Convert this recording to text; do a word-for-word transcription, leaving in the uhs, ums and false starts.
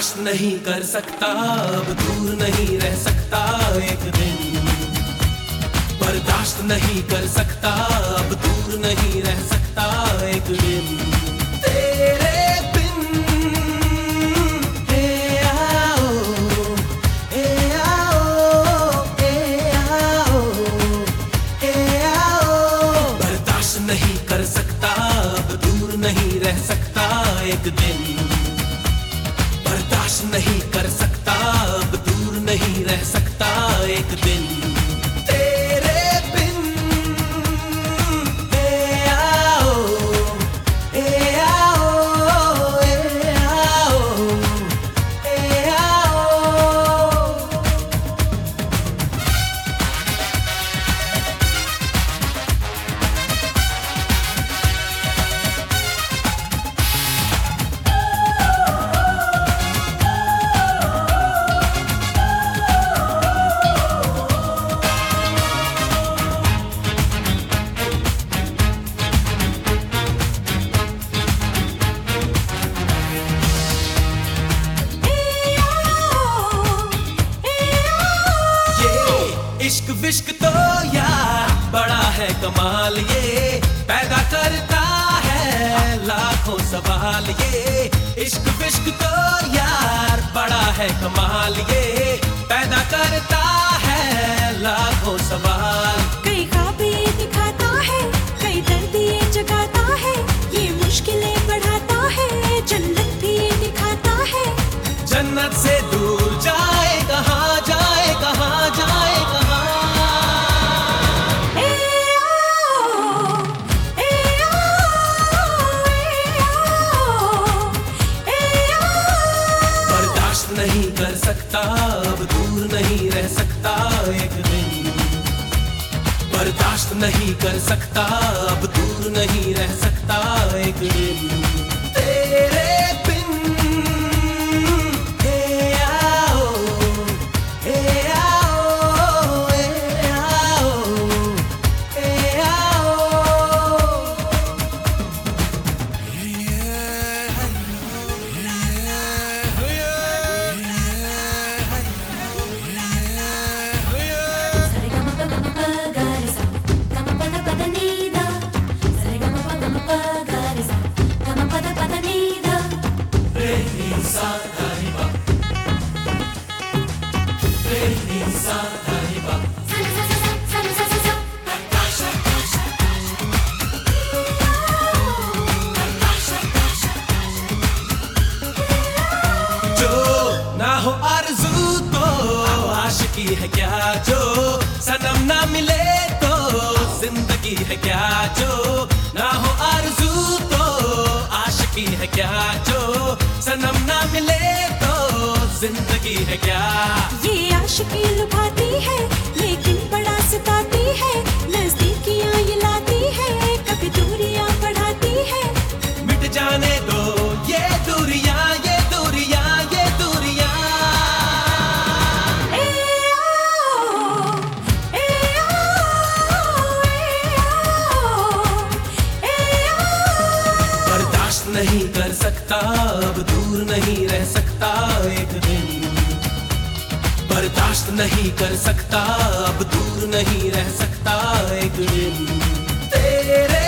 बर्दाश्त नहीं कर सकता, अब दूर नहीं रह सकता एक दिन। बर्दाश्त नहीं कर सकता, अब दूर नहीं रह सकता एक दिन। तेरे बिन हे आओ, हे आओ, हे आओ, हे आओ। बर्दाश्त नहीं कर सकता, अब दूर नहीं रह सकता एक दिन। बर्दाश्त नहीं कर सकता, अब दूर नहीं रह सकता एक दिन। तेरे बिन हे आओ, हे आओ, हे आओ, हे आओ। इश्क विश्क तो यार बड़ा है कमाल, ये पैदा करता है लाखों सवाल। ये इश्क विश्क तो यार बड़ा है कमाल, ये पैदा करता है लाखों सवाल। कई ख्वाब ये दिखाता है, कई दर्द ये जगाता है, ये मुश्किलें बढ़ाता है, जन्नत भी ये दिखाता है। जन्नत से दूर जाए कहाँ, जाए कहाँ, जाए कहाँ। नहीं कर सकता, अब दूर नहीं रह सकता एक दिन। बर्दाश्त नहीं कर सकता, अब दूर नहीं रह सकता एक दिन। तेरे बिन हे आओ, हे आओ, हे आओ, हे आओ। जो ना हो आरज़ू तो आशिकी है क्या, जो सनम ना मिले तो जिंदगी है क्या। जो ना हो आरज़ू तो आशिकी है क्या, जो सनम ना मिले तो जिंदगी है क्या। ये आशिकी लुभाती है लेकिन बड़ा सताती है, नजदीकियां ये लाती है, कभी दूरियां बढ़ाती है। मिट जाने दो ये दूरियां, ये दूरियां, ये दूरियां। ए आओ, ए आओ, ए आओ, ए आओ। बर्दाश्त नहीं कर सकता, अब दूर नहीं रह सकता एक दिन। बर्दाश्त नहीं कर सकता, अब दूर नहीं रह सकता एक दिन। तेरे